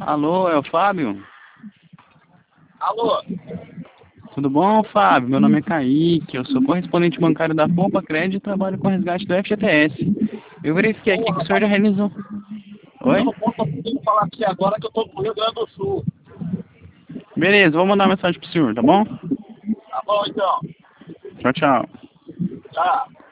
Alô, é o Fábio? Alô? Tudo bom, Fábio? Meu nome é Kaique, eu sou correspondente bancário da Poupa Crédito e trabalho com resgate do FGTS. Eu verifiquei aqui que o senhor já realizou. Eu Oi? não posso falar aqui agora que eu tô pro Rio Grande do Sul. Beleza, vou mandar uma mensagem pro senhor, tá bom? Tá bom, então. Tchau, tchau. Tchau.